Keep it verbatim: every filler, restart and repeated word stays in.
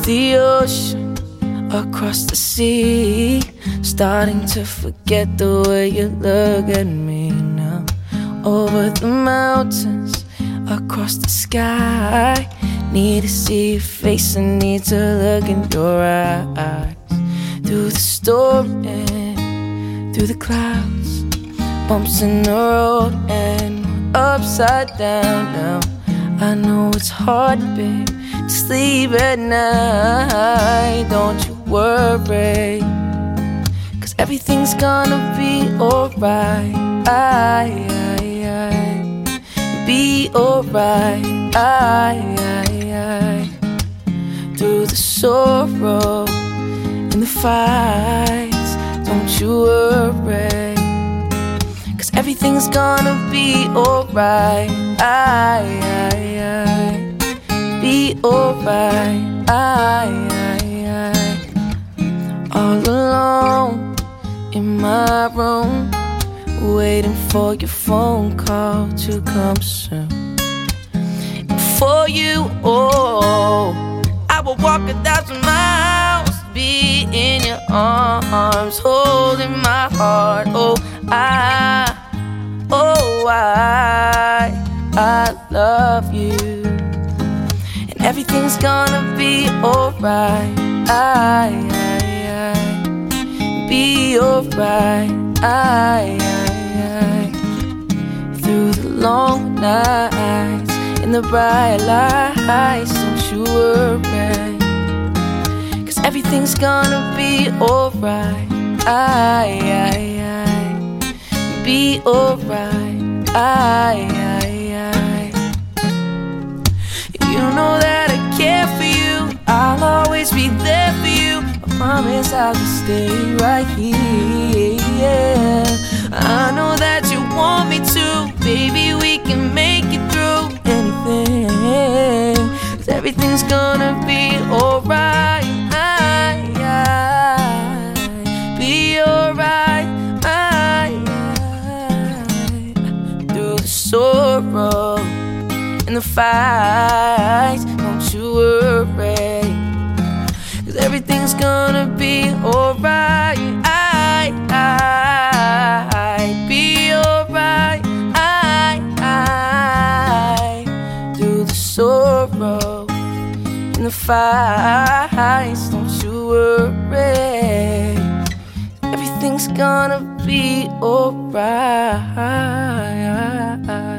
the ocean, across the sea, starting to forget the way you look at me now. Over the mountains, across the sky, need to see your face and need to look in your eyes. Through the storm and through the clouds, bumps in the road and we're upside down now. I know it's hard, babe, to sleep at night. Don't you worry, 'cause everything's gonna be alright. I, I, I, be alright. I, I, I, through the sorrow and the fights, don't you worry, 'cause everything's gonna be alright. I, I, I, be alright. I, I, I, all alone in my room, waiting for your phone call to come soon. And for you, oh, I will walk a thousand miles to be in your arms, holding my heart. Oh, I, oh, I, I love you, and everything's gonna be alright. I, I, I, be alright. I, I, I, through the long nights and the bright lights, don't you worry, 'cause everything's gonna be alright. I, I, I, be alright. I, I, I, you know that I care for you, I'll always be there for you. I promise I will stay right here, yeah. I know that you want me to, baby, we can make it through anything, 'cause everything's gonna be alright. I, I, be alright. I, I, through the sorrow and the fights, don't you worry, 'cause everything's gonna be alright. I, I, be alright. I, I, through the sorrow and the fights, don't you worry, everything's gonna be alright.